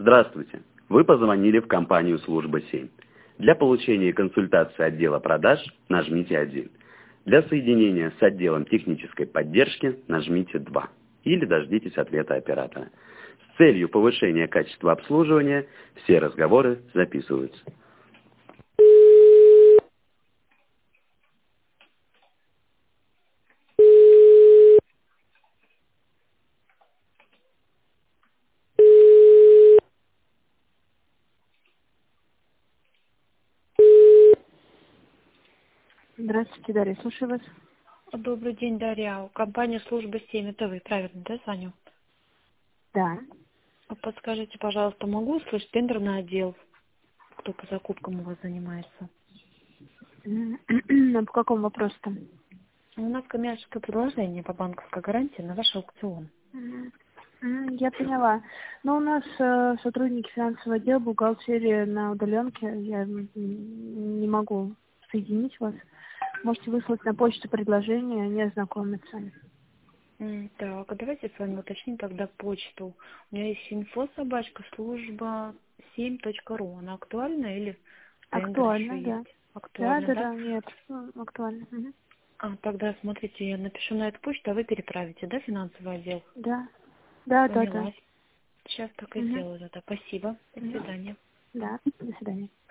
Здравствуйте. Вы позвонили в компанию «Служба 7». Для получения консультации отдела продаж нажмите 1. Для соединения с отделом технической поддержки нажмите 2. Или дождитесь ответа оператора. С целью повышения качества обслуживания все разговоры записываются. Здравствуйте, Дарья, слушаю вас. Добрый день, Дарья. Компания «Служба 7». Это вы, правильно, да, звоню? Да. Подскажите, пожалуйста, могу услышать тендерный отдел? Кто по закупкам у вас занимается? А по какому вопросу-то? У нас коммерческое предложение по банковской гарантии на ваш аукцион. Я поняла. Но у нас сотрудники финансового отдела, бухгалтерии на удаленке. Я не могу соединить вас. Можете выслать на почту предложение, не ознакомиться. Так, а давайте с вами уточним тогда почту. У меня есть info@служба 7.ru. Она актуальна или тендер еще Актуально, да. есть? Актуально, да? Да, нет, актуально. Тогда смотрите, я напишу на эту почту, а вы переправите, да, финансовый отдел? Да. Да. Поняла. Сейчас так и Мгм. сделаю. Тогда спасибо. До Мгм. свидания. Да, до свидания.